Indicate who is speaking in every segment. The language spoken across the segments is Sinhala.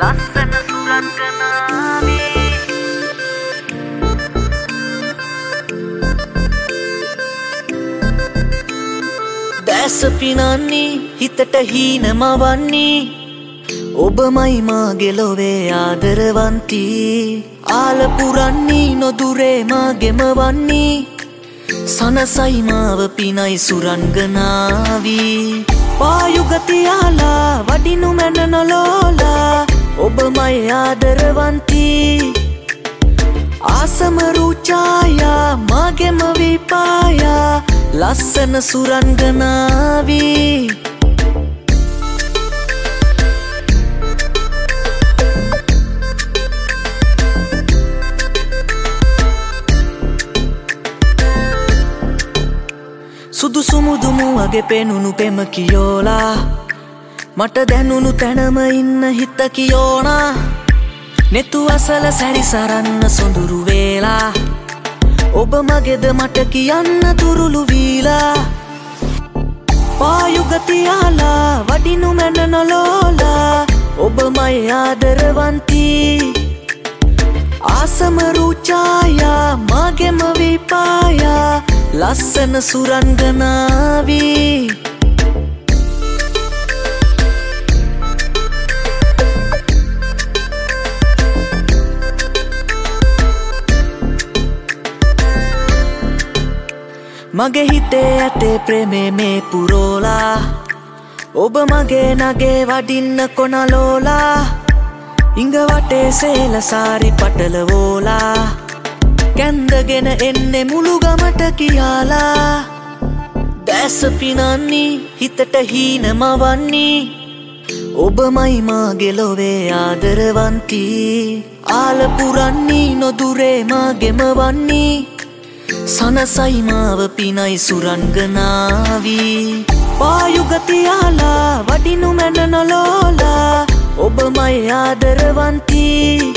Speaker 1: ලස්සන සුරංගනාවේ දැස පිනන්නේ හිතට හීන මවන්නේ ඔබමයි මාගේ ලොවේ ආදරවන්ති ආල පුරන්නේ නොදුරේ මාගෙම වන්නේ සනසයි මාව පිනයි සුරංගනාවී පායුගතියාලා වඩිනු මැන නොලෝලා ඔබමයි ආදරවන්ති ආසම රුචායා මාගෙම විපායා ලස්සන සුරංගනාවී සුදු සුමුදුමු වගේ පෙනුණු පෙම කියෝලා මට දැනුණු තැනම ඉන්න හිත කියෝනා නෙතු අසල සැරිසරන්න සොඳුරු වේලා ඔබ මගේද මට කියන්න තුරුළු වීලා පායුගතියාලා වඩිනු මැන නොලෝලා ඔබමයි ආදරවන්ති ආසම රුචායා මාගෙම විපායා ලස්සන සුරංගනාවී මගේ හිතේ ඇතේ ප්‍රේමේ මේ පුරෝලා ඔබ මගේ නගේ වඩින්න කොනලෝලා ඉඟ වටේ සේල සාරි පටලවෝලා කැන්දගෙන එන්නේ මුළු ගමට කියාලා දැස පිනන්නේ හිතට හීන මවන්නේ ඔබමයි මාගේ ලොවේ ආදරවන්ති ආල පුරන්නේ නොදුරේ මාගෙම වන්නේ සනසයි මාව පිනයි සුරංගනාවී පායුගතියාලා වඩිනු මැන නොලෝලා ඔබමයි ආදරවන්ති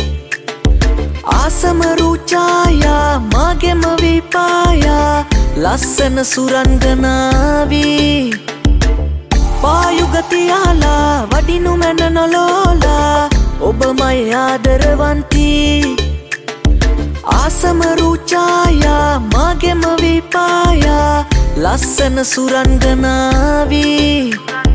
Speaker 1: ආසම රුචායා මාගෙම විපායා ලස්සන සුරංගනාවී පායුගතියාලා වඩිනු මැන නොලෝලා ඔබමයි ආදරවන්ති ආසම රුචායා මාගෙම විපායා ලස්සන සුරංගනාවී